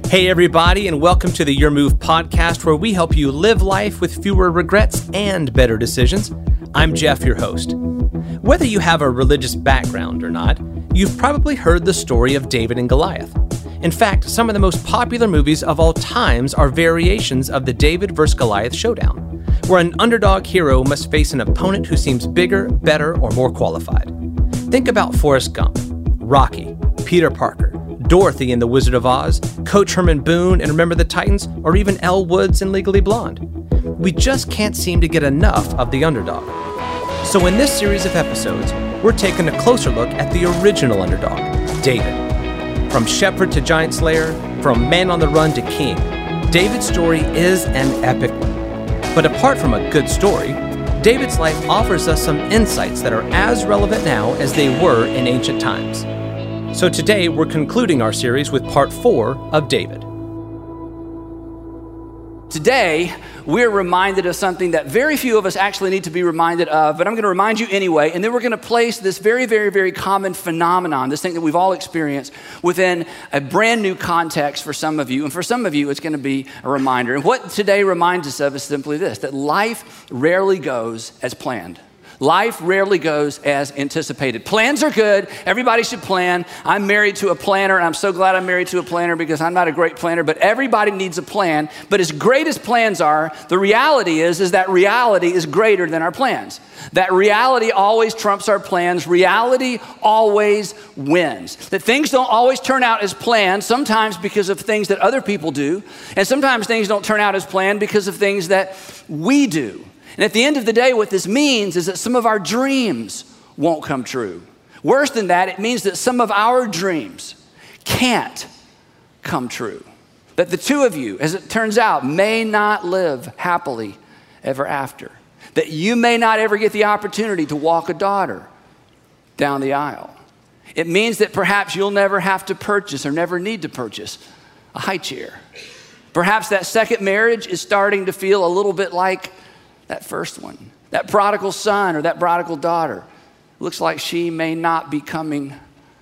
Hey everybody, and welcome to the Your Move podcast, where we help you live life with fewer regrets and better decisions. I'm Jeff, your host. Whether you have a religious background or not, you've probably heard the story of David and Goliath. In fact, some of the most popular movies of all times are variations of the David vs. Goliath showdown, where an underdog hero must face an opponent who seems bigger, better, or more qualified. Think about Forrest Gump, Rocky, Peter Parker, Dorothy in The Wizard of Oz, Coach Herman Boone in Remember the Titans, or even Elle Woods in Legally Blonde. We just can't seem to get enough of the underdog. So in this series of episodes, we're taking a closer look at the original underdog, David. From shepherd to giant slayer, from man on the run to king, David's story is an epic one. But apart from a good story, David's life offers us some insights that are as relevant now as they were in ancient times. So today, we're concluding our series with part 4 of David. Today, we're reminded of something that very few of us actually need to be reminded of, but I'm going to remind you anyway, and then we're going to place this very, very, very common phenomenon, this thing that we've all experienced, within a brand new context for some of you, and for some of you, it's going to be a reminder. And what today reminds us of is simply this, that life rarely goes as planned. Life rarely goes as anticipated. Plans are good. Everybody should plan. I'm married to a planner, and I'm so glad I'm married to a planner because I'm not a great planner, but everybody needs a plan. But as great as plans are, the reality is that reality is greater than our plans. That reality always trumps our plans. Reality always wins. That things don't always turn out as planned, sometimes because of things that other people do, and sometimes things don't turn out as planned because of things that we do. And at the end of the day, what this means is that some of our dreams won't come true. Worse than that, it means that some of our dreams can't come true. That the two of you, as it turns out, may not live happily ever after. That you may not ever get the opportunity to walk a daughter down the aisle. It means that perhaps you'll never have to purchase or never need to purchase a high chair. Perhaps that second marriage is starting to feel a little bit like that first one, that prodigal son or that prodigal daughter, looks like she may not be coming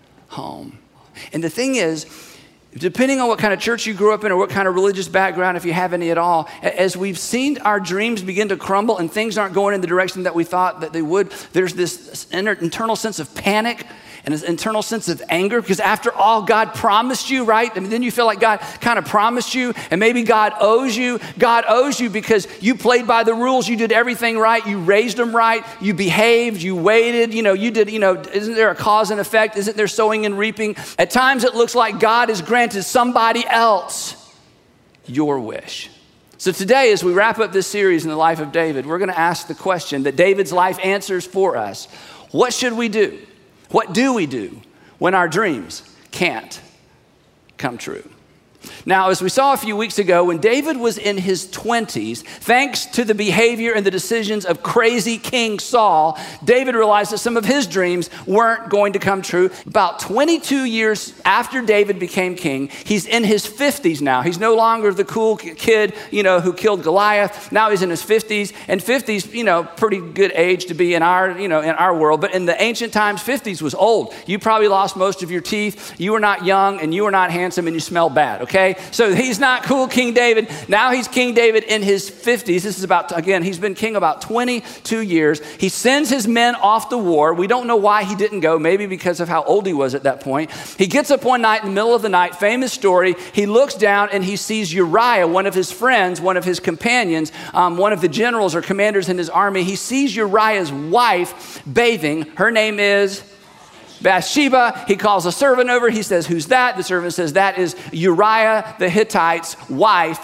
home. And the thing is, depending on what kind of church you grew up in or what kind of religious background, if you have any at all, as we've seen our dreams begin to crumble and things aren't going in the direction that we thought that they would, there's this internal sense of panic and an internal sense of anger, because after all, God promised you, right? I mean, then you feel like God kind of promised you, and maybe God owes you. God owes you because you played by the rules, you did everything right, you raised them right, you behaved, you waited, you did, isn't there a cause and effect? Isn't there sowing and reaping? At times it looks like God has granted somebody else your wish. So today, as we wrap up this series in the life of David, we're going to ask the question that David's life answers for us. What should we do? What do we do when our dreams can't come true? Now, as we saw a few weeks ago, when David was in his 20s, thanks to the behavior and the decisions of crazy King Saul, David realized that some of his dreams weren't going to come true. About 22 years after David became king, he's in his 50s now. He's no longer the cool kid, who killed Goliath. Now he's in his 50s, and 50s, pretty good age to be in our world. But in the ancient times, 50s was old. You probably lost most of your teeth. You were not young, and you were not handsome, and you smelled bad. Okay? So he's not cool King David. Now he's King David in his 50s. This is he's been king about 22 years. He sends his men off to war. We don't know why he didn't go, maybe because of how old he was at that point. He gets up one night in the middle of the night, famous story. He looks down and he sees Uriah, one of his friends, one of his companions, one of the generals or commanders in his army. He sees Uriah's wife bathing. Her name is Bathsheba. He calls a servant over. He says, "Who's that?" The servant says, "That is Uriah the Hittite's wife.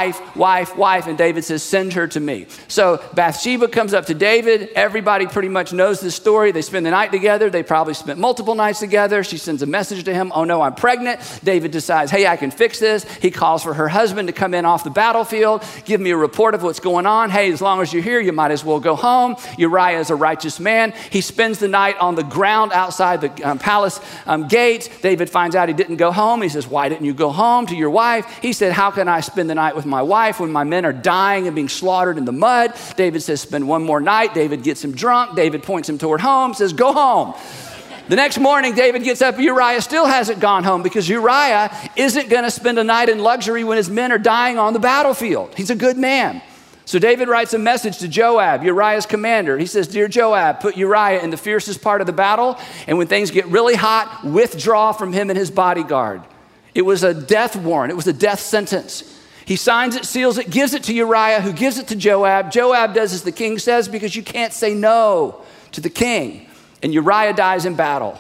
And David says, "Send her to me." So Bathsheba comes up to David. Everybody pretty much knows this story. They spend the night together. They probably spent multiple nights together. She sends a message to him. "Oh no, I'm pregnant." David decides, "Hey, I can fix this." He calls for her husband to come in off the battlefield, give me a report of what's going on. "Hey, as long as you're here, you might as well go home." Uriah is a righteous man. He spends the night on the ground outside the palace gate. David finds out he didn't go home. He says, "Why didn't you go home to your wife?" He said, "How can I spend the night with my wife when my men are dying and being slaughtered in the mud?" David says, "Spend one more night." David gets him drunk. David points him toward home, says, "Go home." The next morning, David gets up. Uriah still hasn't gone home because Uriah isn't going to spend a night in luxury when his men are dying on the battlefield. He's a good man. So David writes a message to Joab, Uriah's commander. He says, "Dear Joab, put Uriah in the fiercest part of the battle, and when things get really hot, withdraw from him and his bodyguard." It was a death warrant. It was a death sentence. He signs it, seals it, gives it to Uriah, who gives it to Joab. Joab does as the king says because you can't say no to the king. And Uriah dies in battle.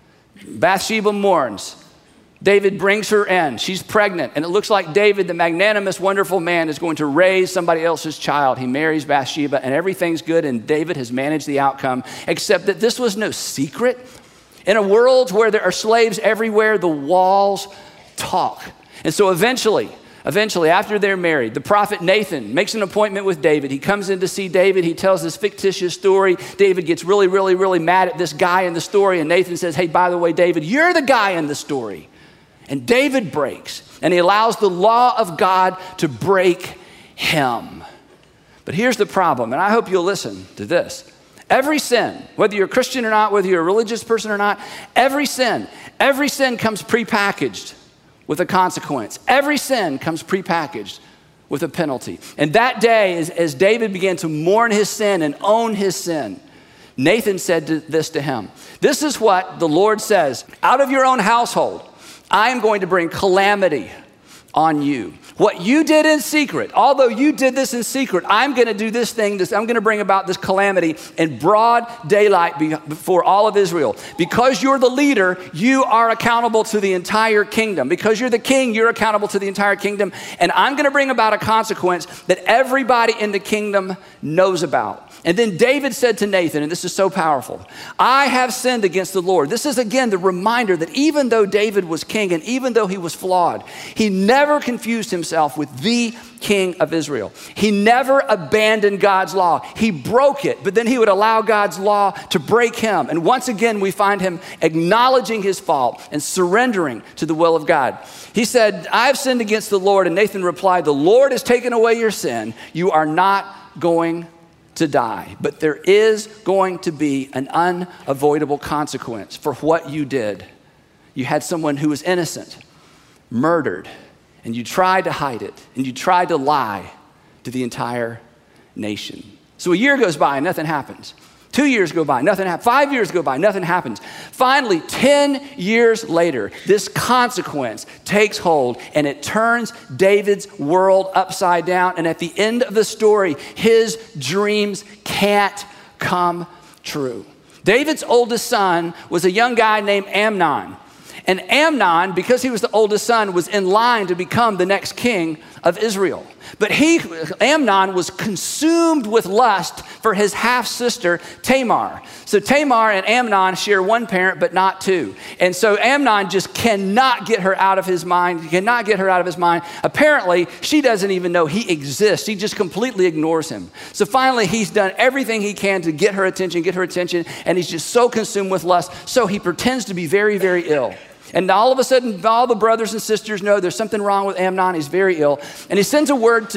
Bathsheba mourns. David brings her in. She's pregnant. And it looks like David, the magnanimous, wonderful man, is going to raise somebody else's child. He marries Bathsheba and everything's good. And David has managed the outcome, except that this was no secret. In a world where there are slaves everywhere, the walls talk. And so eventually, after they're married, the prophet Nathan makes an appointment with David. He comes in to see David. He tells this fictitious story. David gets really, really, really mad at this guy in the story. And Nathan says, "Hey, by the way, David, you're the guy in the story." And David breaks, and he allows the law of God to break him. But here's the problem, and I hope you'll listen to this. Every sin, whether you're a Christian or not, whether you're a religious person or not, every sin comes prepackaged with a consequence. Every sin comes prepackaged with a penalty. And that day, as David began to mourn his sin and own his sin, Nathan said this to him. "This is what the Lord says, out of your own household, I am going to bring calamity on you. What you did in secret, although you did this in secret, I'm going to do this thing. I'm going to bring about this calamity in broad daylight before all of Israel. Because you're the leader, you are accountable to the entire kingdom. Because you're the king, you're accountable to the entire kingdom. And I'm going to bring about a consequence that everybody in the kingdom knows about." And then David said to Nathan, and this is so powerful, "I have sinned against the Lord." This is again the reminder that even though David was king and even though he was flawed, he never confused himself with the king of Israel. He never abandoned God's law. He broke it, but then he would allow God's law to break him. And once again, we find him acknowledging his fault and surrendering to the will of God. He said, "I have sinned against the Lord." And Nathan replied, "The Lord has taken away your sin. You are not going to die, but there is going to be an unavoidable consequence for what you did. You had someone who was innocent murdered, and you tried to hide it, and you tried to lie to the entire nation." So a year goes by and nothing happens. 2 years go by, nothing happens. 5 years go by, nothing happens. Finally, 10 years later, this consequence takes hold and it turns David's world upside down. And at the end of the story, his dreams can't come true. David's oldest son was a young guy named Amnon. And Amnon, because he was the oldest son, was in line to become the next king of Israel. But Amnon was consumed with lust for his half-sister Tamar. So Tamar and Amnon share one parent, but not two. And so Amnon just cannot get her out of his mind. He cannot get her out of his mind. Apparently, she doesn't even know he exists. She just completely ignores him. So finally, he's done everything he can to get her attention, and he's just so consumed with lust. So he pretends to be very, very ill. And all of a sudden, all the brothers and sisters know there's something wrong with Amnon. He's very ill. And he sends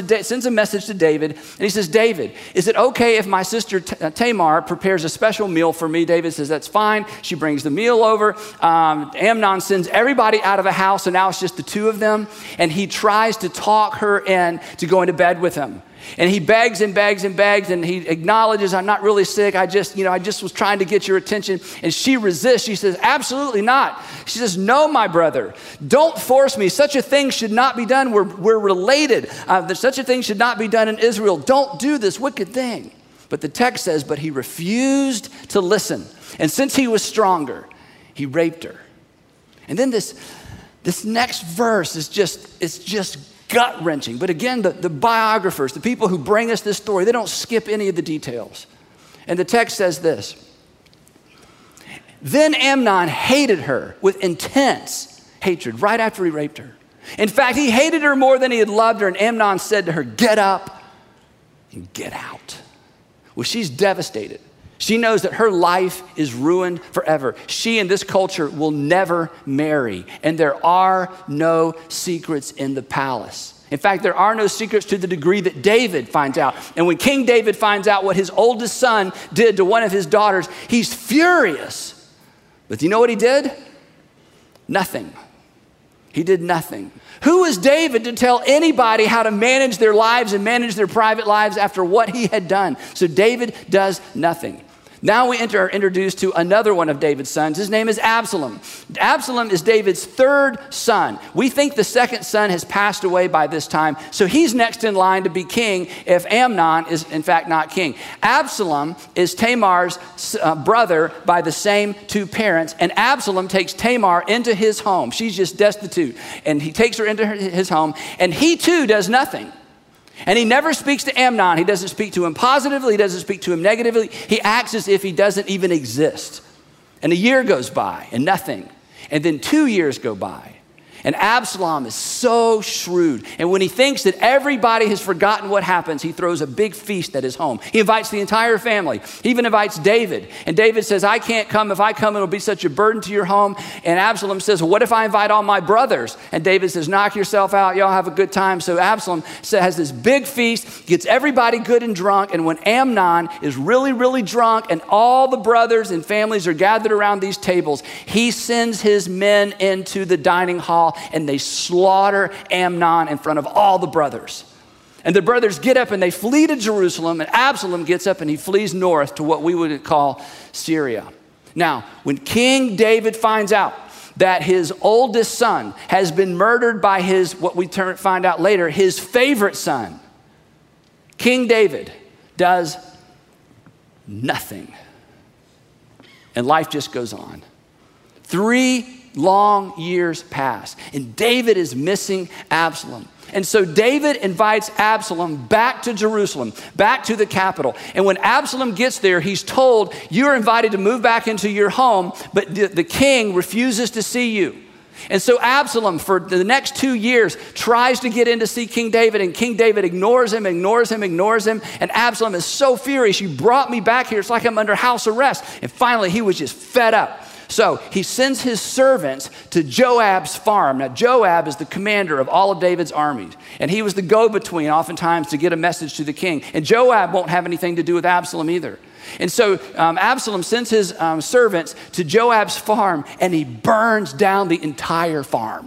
a message to David. And he says, "David, is it okay if my sister Tamar prepares a special meal for me?" David says, "That's fine." She brings the meal over. Amnon sends everybody out of the house, and now it's just the two of them. And he tries to talk her in to going to bed with him. And he begs and begs and begs, and he acknowledges, "I'm not really sick. I just was trying to get your attention." And she resists. She says, "Absolutely not." She says, "No, my brother, don't force me. Such a thing should not be done. We're related. Such a thing should not be done in Israel. Don't do this wicked thing." But the text says, but he refused to listen. And since he was stronger, he raped her. And then this next verse is just gut-wrenching. But again, the biographers, the people who bring us this story, they don't skip any of the details. And the text says this: "Then Amnon hated her with intense hatred right after he raped her. In fact, he hated her more than he had loved her. And Amnon said to her, 'Get up and get out.'" Well, she's devastated. She knows that her life is ruined forever. She in this culture will never marry, and there are no secrets in the palace. In fact, there are no secrets to the degree that David finds out. And when King David finds out what his oldest son did to one of his daughters, he's furious. But do you know what he did? Nothing. He did nothing. Who is David to tell anybody how to manage their lives and manage their private lives after what he had done? So David does nothing. Now we are introduced to another one of David's sons. His name is Absalom. Absalom is David's third son. We think the second son has passed away by this time, so he's next in line to be king if Amnon is in fact not king. Absalom is Tamar's brother by the same two parents, and Absalom takes Tamar into his home. She's just destitute, and he takes her into his home, and he too does nothing. And he never speaks to Amnon. He doesn't speak to him positively. He doesn't speak to him negatively. He acts as if he doesn't even exist. And a year goes by and nothing. And then 2 years go by. And Absalom is so shrewd. And when he thinks that everybody has forgotten what happens, he throws a big feast at his home. He invites the entire family. He even invites David. And David says, I can't come. If I come, it'll be such a burden to your home. And Absalom says, well, what if I invite all my brothers? And David says, knock yourself out. Y'all have a good time. So Absalom has this big feast, gets everybody good and drunk. And when Amnon is really, really drunk and all the brothers and families are gathered around these tables, he sends his men into the dining hall and they slaughter Amnon in front of all the brothers. And the brothers get up and they flee to Jerusalem, and Absalom gets up and he flees north to what we would call Syria. Now, when King David finds out that his oldest son has been murdered by what we find out later, his favorite son, King David does nothing. And life just goes on. 3 long years pass, and David is missing Absalom. And so David invites Absalom back to Jerusalem, back to the capital. And when Absalom gets there, he's told, you're invited to move back into your home, but the king refuses to see you. And so Absalom, for the next 2 years, tries to get in to see King David, and King David ignores him. And Absalom is so furious, you brought me back here. It's like I'm under house arrest. And finally, he was just fed up. So he sends his servants to Joab's farm. Now, Joab is the commander of all of David's armies, and he was the go-between oftentimes to get a message to the king. And Joab won't have anything to do with Absalom either. And so Absalom sends his servants to Joab's farm, and he burns down the entire farm.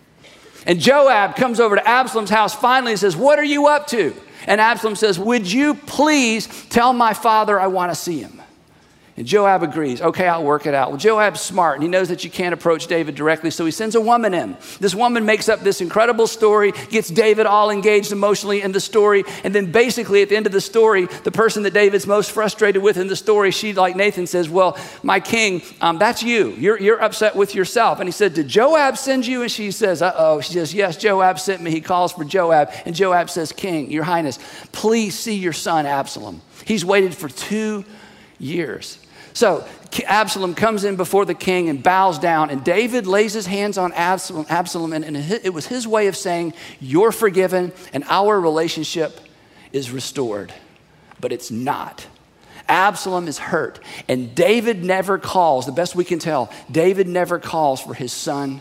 And Joab comes over to Absalom's house finally and says, what are you up to? And Absalom says, would you please tell my father I want to see him? And Joab agrees. Okay, I'll work it out. Well, Joab's smart, and he knows that you can't approach David directly, so he sends a woman in. This woman makes up this incredible story, gets David all engaged emotionally in the story, and then basically at the end of the story, the person that David's most frustrated with in the story, she, like Nathan, says, well, my king, that's you. You're upset with yourself. And he said, did Joab send you? And she says, uh-oh. She says, yes, Joab sent me. He calls for Joab, and Joab says, King, your highness, please see your son Absalom. He's waited for 2 years. So Absalom comes in before the king and bows down, and David lays his hands on Absalom, and it was his way of saying, you're forgiven and our relationship is restored. But it's not. Absalom is hurt, and David never calls, the best we can tell, David never calls for his son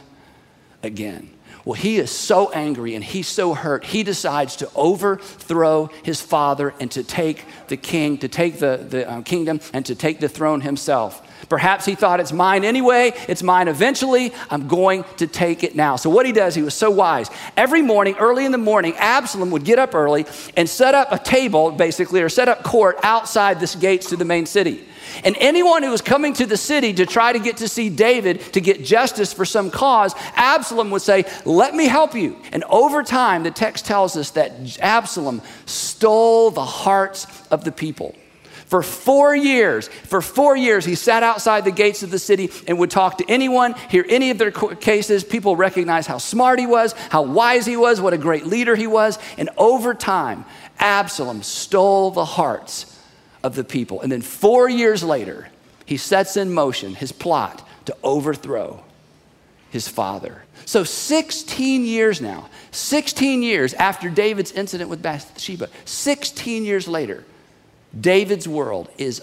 again. Well, he is so angry and he's so hurt, he decides to overthrow his father and to take the king, to take the kingdom and to take the throne himself. Perhaps he thought, it's mine anyway, it's mine eventually, I'm going to take it now. So what he does, he was so wise. Every morning, early in the morning, Absalom would get up early and set up a table, basically, or set up court outside the gates to the main city. And anyone who was coming to the city to try to get to see David to get justice for some cause, Absalom would say, let me help you. And over time, the text tells us that Absalom stole the hearts of the people. For 4 years, he sat outside the gates of the city and would talk to anyone, hear any of their cases. People recognized how smart he was, how wise he was, what a great leader he was. And over time, Absalom stole the hearts of the people. And then 4 years later, he sets in motion his plot to overthrow his father. So 16 years now, 16 years after David's incident with Bathsheba, 16 years later, David's world is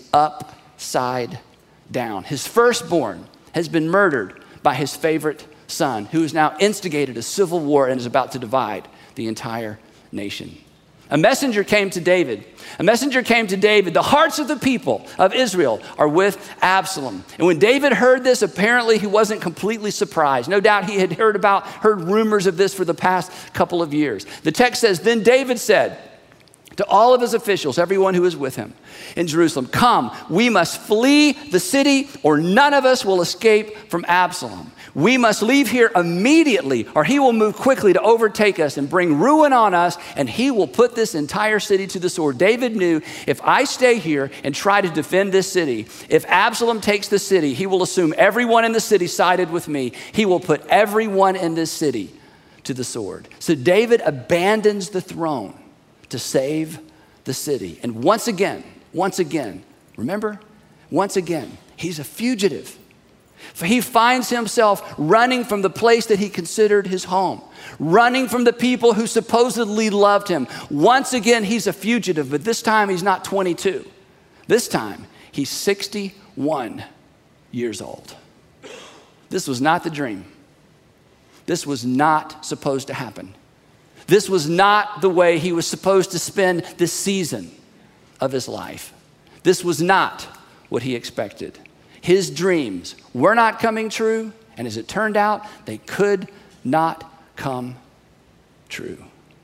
upside down. His firstborn has been murdered by his favorite son, who has now instigated a civil war and is about to divide the entire nation. A messenger came to David. A messenger came to David. The hearts of the people of Israel are with Absalom. And when David heard this, apparently he wasn't completely surprised. No doubt he had heard rumors of this for the past couple of years. The text says, then David said to all of his officials, everyone who was with him in Jerusalem, come, we must flee the city or none of us will escape from Absalom. We must leave here immediately or he will move quickly to overtake us and bring ruin on us, and he will put this entire city to the sword. David knew, if I stay here and try to defend this city, if Absalom takes the city, he will assume everyone in the city sided with me. He will put everyone in this city to the sword. So David abandons the throne to save the city. And once again, remember? Once again, he's a fugitive. For he finds himself running from the place that he considered his home, running from the people who supposedly loved him. Once again, he's a fugitive, but this time he's not 22. This time, he's 61 years old. This was not the dream. This was not supposed to happen. This was not the way he was supposed to spend this season of his life. This was not what he expected. His dreams were not coming true, and as it turned out, they could not come true.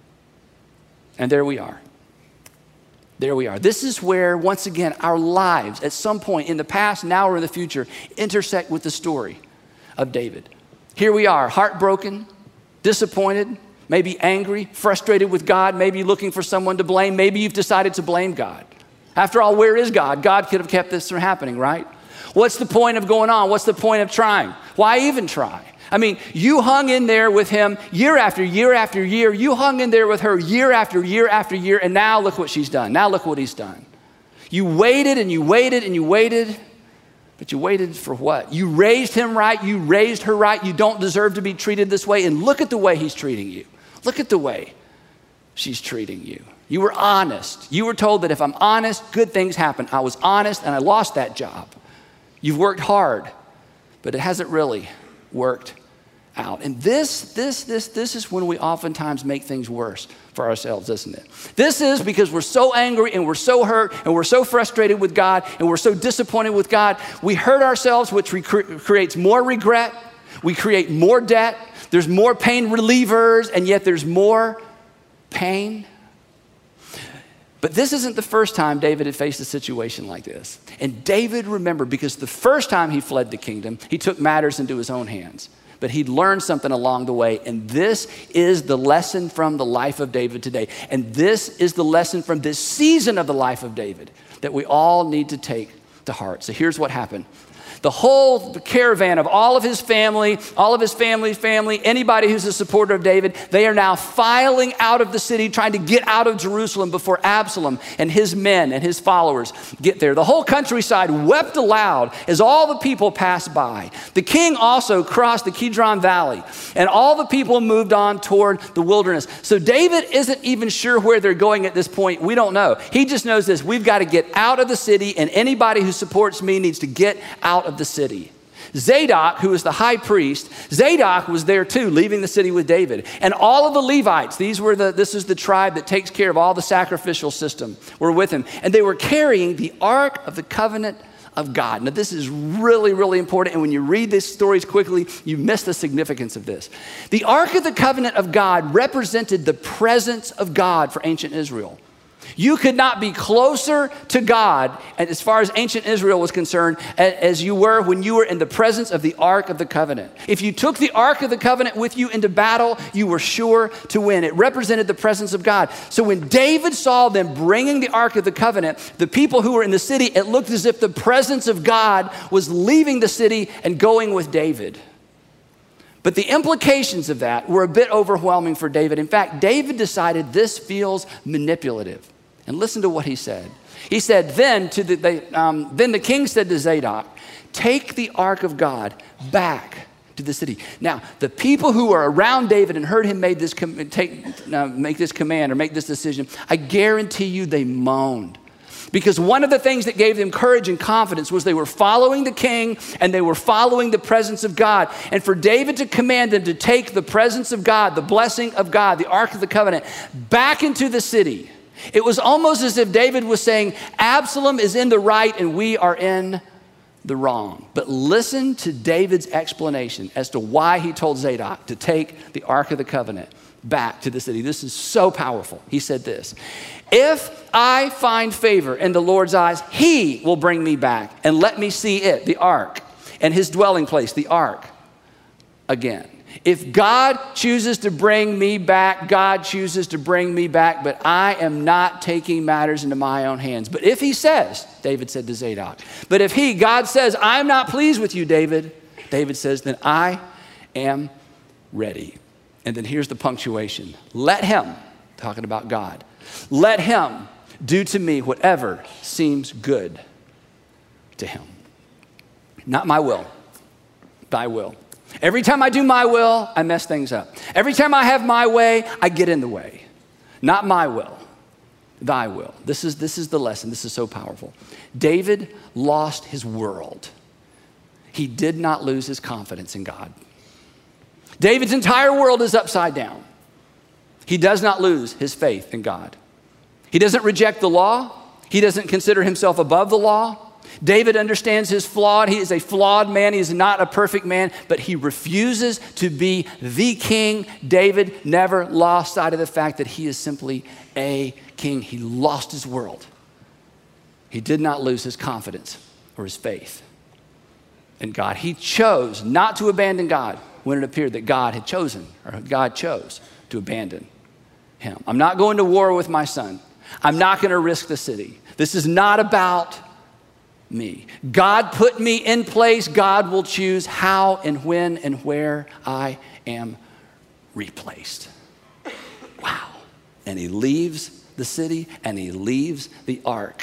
And there we are. There we are. This is where, once again, our lives at some point in the past, now, or in the future, intersect with the story of David. Here we are, heartbroken, disappointed, maybe angry, frustrated with God, maybe looking for someone to blame. Maybe you've decided to blame God. After all, where is God? God could have kept this from happening, right? What's the point of going on? What's the point of trying? Why even try? I mean, you hung in there with him year after year after year. You hung in there with her year after year after year, and now look what she's done. Now look what he's done. You waited and you waited and you waited, but you waited for what? You raised him right. You raised her right. You don't deserve to be treated this way, and look at the way he's treating you. Look at the way she's treating you. You were honest. You were told that if I'm honest, good things happen. I was honest, and I lost that job. You've worked hard, but it hasn't really worked out. And this is when we oftentimes make things worse for ourselves, isn't it? This is because we're so angry and we're so hurt and we're so frustrated with God and we're so disappointed with God. We hurt ourselves, which creates more regret. We create more debt. There's more pain relievers, and yet there's more pain. But this isn't the first time David had faced a situation like this. And David remembered, because the first time he fled the kingdom, he took matters into his own hands. But he'd learned something along the way. And this is the lesson from the life of David today. And this is the lesson from this season of the life of David that we all need to take to heart. So here's what happened. The whole caravan of all of his family, anybody who's a supporter of David, they are now filing out of the city, trying to get out of Jerusalem before Absalom and his men and his followers get there. The whole countryside wept aloud as all the people passed by. The king also crossed the Kidron Valley, and all the people moved on toward the wilderness. So David isn't even sure where they're going at this point. We don't know. He just knows this: we've got to get out of the city, and anybody who supports me needs to get out of the city. Zadok, who was the high priest, Zadok was there too, leaving the city with David. And all of the Levites, this is the tribe that takes care of all the sacrificial system, were with him. And they were carrying the Ark of the Covenant of God. Now, this is really, really important. And when you read these stories quickly, you miss the significance of this. The Ark of the Covenant of God represented the presence of God for ancient Israel. You could not be closer to God, as far as ancient Israel was concerned, as you were when you were in the presence of the Ark of the Covenant. If you took the Ark of the Covenant with you into battle, you were sure to win. It represented the presence of God. So when David saw them bringing the Ark of the Covenant, the people who were in the city, it looked as if the presence of God was leaving the city and going with David. But the implications of that were a bit overwhelming for David. In fact, David decided this feels manipulative. And listen to what he said. He said, then the king said to Zadok, take the Ark of God back to the city. Now, the people who were around David and heard him make this command or make this decision, I guarantee you they moaned. Because one of the things that gave them courage and confidence was they were following the king and they were following the presence of God. And for David to command them to take the presence of God, the blessing of God, the Ark of the Covenant, back into the city, It was almost as if David was saying, Absalom is in the right and we are in the wrong. But listen to David's explanation as to why he told Zadok to take the Ark of the Covenant back to the city. This is so powerful. He said this, if I find favor in the Lord's eyes, he will bring me back and let me see it, the Ark, and his dwelling place, the Ark, again. If God chooses to bring me back, God chooses to bring me back, but I am not taking matters into my own hands. But if he says, David said to Zadok, but if God says, I'm not pleased with you, David says, then I am ready. And then here's the punctuation. Let him, talking about God, let him do to me whatever seems good to him. Not my will, thy will. Every time I do my will, I mess things up. Every time I have my way, I get in the way. Not my will, thy will. This is the lesson. This is so powerful. David lost his world. He did not lose his confidence in God. David's entire world is upside down. He does not lose his faith in God. He doesn't reject the law. He doesn't consider himself above the law. David understands his flawed. He is a flawed man. He is not a perfect man, but he refuses to be the king. David never lost sight of the fact that he is simply a king. He lost his world. He did not lose his confidence or his faith in God. He chose not to abandon God when it appeared that God had chosen, or God chose to abandon him. I'm not going to war with my son. I'm not going to risk the city. This is not about me. God put me in place. God will choose how and when and where I am replaced. Wow. And he leaves the city and he leaves the ark.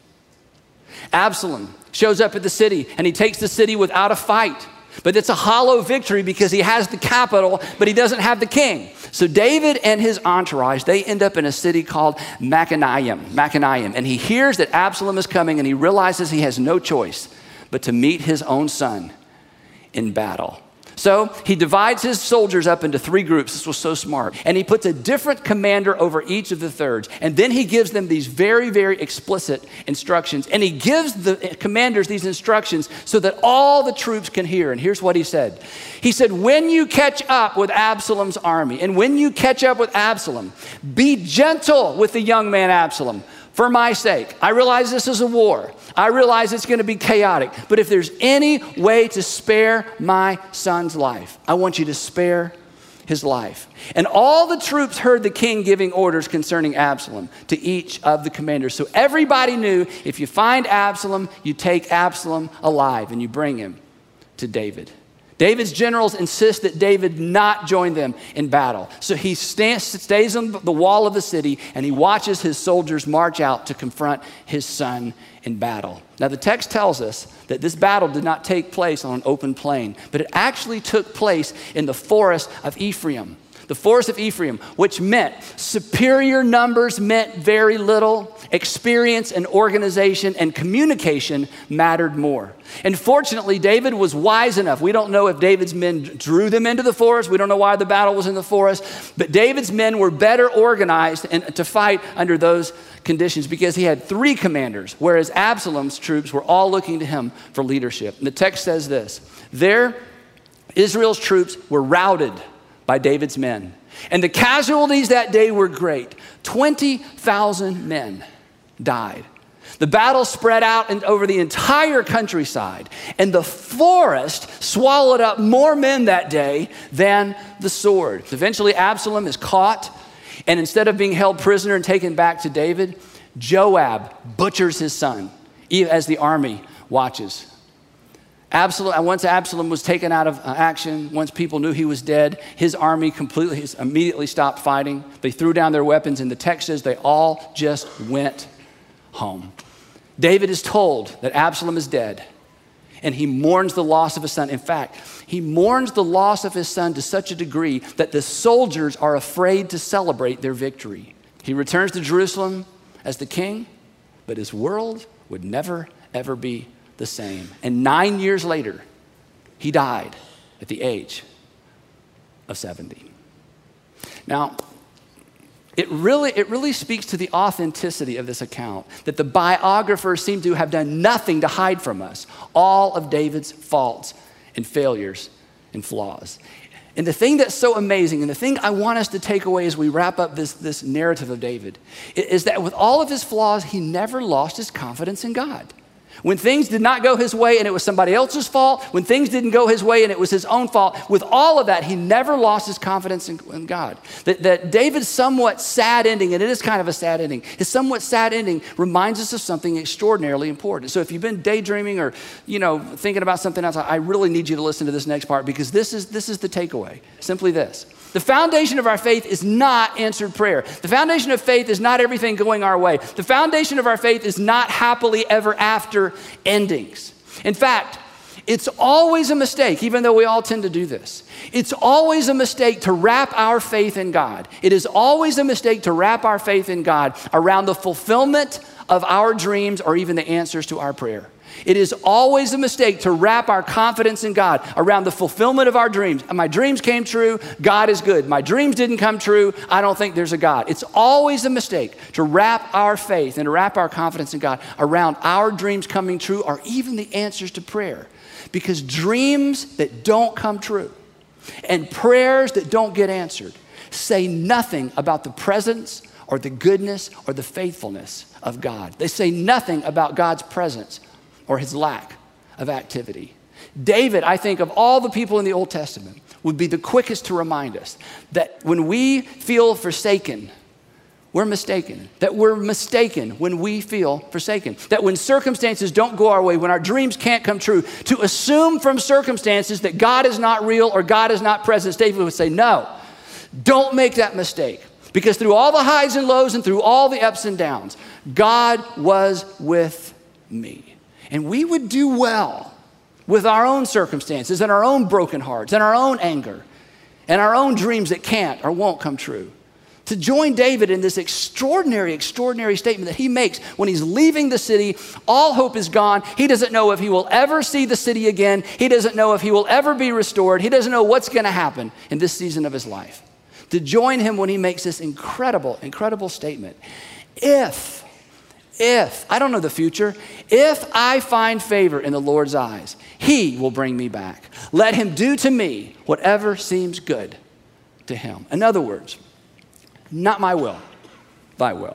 Absalom shows up at the city and he takes the city without a fight. But it's a hollow victory because he has the capital, but he doesn't have the king. So David and his entourage, they end up in a city called Machanaim. And he hears that Absalom is coming and he realizes he has no choice but to meet his own son in battle. So he divides his soldiers up into 3 groups. This was so smart. And he puts a different commander over each of the thirds. And then he gives them these very, very explicit instructions. And he gives the commanders these instructions so that all the troops can hear. And here's what he said. He said, when you catch up with Absalom's army, and when you catch up with Absalom, be gentle with the young man Absalom. For my sake. I realize this is a war. I realize it's going to be chaotic. But if there's any way to spare my son's life, I want you to spare his life. And all the troops heard the king giving orders concerning Absalom to each of the commanders. So everybody knew if you find Absalom, you take Absalom alive and you bring him to David. David's generals insist that David not join them in battle. So he stays on the wall of the city and he watches his soldiers march out to confront his son in battle. Now the text tells us that this battle did not take place on an open plain, but it actually took place in the forest of Ephraim. The forest of Ephraim, which meant superior numbers meant very little. Experience and organization and communication mattered more. And fortunately, David was wise enough. We don't know if David's men drew them into the forest. We don't know why the battle was in the forest. But David's men were better organized to fight under those conditions because he had 3 commanders, whereas Absalom's troops were all looking to him for leadership. And the text says this, there Israel's troops were routed by David's men. And the casualties that day were great. 20,000 men died. The battle spread out over the entire countryside, and the forest swallowed up more men that day than the sword. Eventually, Absalom is caught, and instead of being held prisoner and taken back to David, Joab butchers his son as the army watches. Once Absalom was taken out of action, once people knew he was dead, his army immediately stopped fighting. They threw down their weapons, and the text says they all just went home. David is told that Absalom is dead, and he mourns the loss of his son. In fact, he mourns the loss of his son to such a degree that the soldiers are afraid to celebrate their victory. He returns to Jerusalem as the king, but his world would never, ever be the same. And 9 years later, he died at the age of 70. Now, it really speaks to the authenticity of this account, that the biographers seem to have done nothing to hide from us all of David's faults and failures and flaws. And the thing that's so amazing, and the thing I want us to take away as we wrap up this narrative of David, is that with all of his flaws, he never lost his confidence in God. When things did not go his way and it was somebody else's fault, when things didn't go his way and it was his own fault, with all of that, he never lost his confidence in God. That David's somewhat sad ending, and it is kind of a sad ending, his somewhat sad ending reminds us of something extraordinarily important. So if you've been daydreaming or, thinking about something else, I really need you to listen to this next part, because this is the takeaway. Simply this. The foundation of our faith is not answered prayer. The foundation of faith is not everything going our way. The foundation of our faith is not happily ever after endings. In fact, it's always a mistake, even though we all tend to do this. It's always a mistake to wrap our faith in God. It is always a mistake to wrap our faith in God around the fulfillment of our dreams or even the answers to our prayer. It is always a mistake to wrap our confidence in God around the fulfillment of our dreams. My dreams came true, God is good. My dreams didn't come true, I don't think there's a God. It's always a mistake to wrap our faith and to wrap our confidence in God around our dreams coming true or even the answers to prayer. Because dreams that don't come true and prayers that don't get answered say nothing about the presence or the goodness or the faithfulness of God. They say nothing about God's presence or his lack of activity. David, I think, of all the people in the Old Testament, would be the quickest to remind us that when we feel forsaken, we're mistaken. That we're mistaken when we feel forsaken. That when circumstances don't go our way, when our dreams can't come true, to assume from circumstances that God is not real or God is not present, David would say, no, don't make that mistake. Because through all the highs and lows and through all the ups and downs, God was with me. And we would do well with our own circumstances and our own broken hearts and our own anger and our own dreams that can't or won't come true. To join David in this extraordinary statement that he makes when he's leaving the city, all hope is gone. He doesn't know if he will ever see the city again. He doesn't know if he will ever be restored. He doesn't know what's going to happen in this season of his life. To join him when he makes this incredible statement. If, I don't know the future, if I find favor in the Lord's eyes, he will bring me back. Let him do to me whatever seems good to him. In other words, not my will, thy will.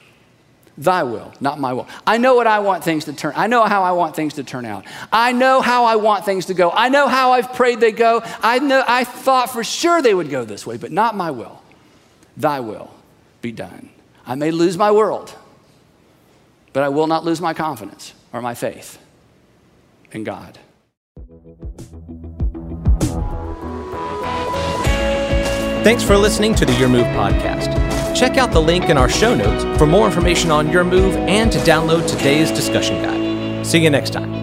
Thy will, not my will. I know what I want things to turn. I know how I want things to turn out. I know how I want things to go. I know how I've prayed they go. I thought for sure they would go this way, but not my will. Thy will be done. I may lose my world, but I will not lose my confidence or my faith in God. Thanks for listening to the Your Move podcast. Check out the link in our show notes for more information on Your Move and to download today's discussion guide. See you next time.